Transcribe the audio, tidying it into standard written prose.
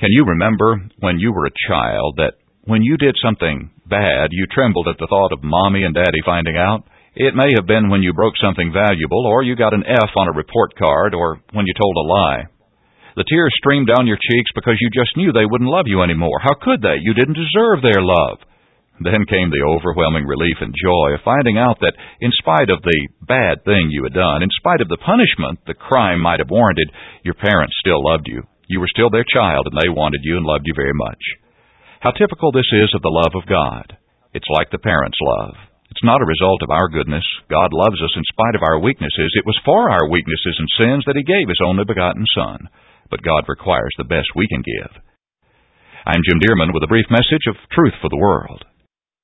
Can you remember when you were a child that when you did something bad, you trembled at the thought of Mommy and Daddy finding out? It may have been when you broke something valuable, or you got an F on a report card, or when you told a lie. The tears streamed down your cheeks because you just knew they wouldn't love you anymore. How could they? You didn't deserve their love. Then came the overwhelming relief and joy of finding out that in spite of the bad thing you had done, in spite of the punishment the crime might have warranted, your parents still loved you. You were still their child, and they wanted you and loved you very much. How typical this is of the love of God. It's like the parents' love. It's not a result of our goodness. God loves us in spite of our weaknesses. It was for our weaknesses and sins that He gave His only begotten Son. But God requires the best we can give. I'm Jim Dearman with a brief message of truth for the world.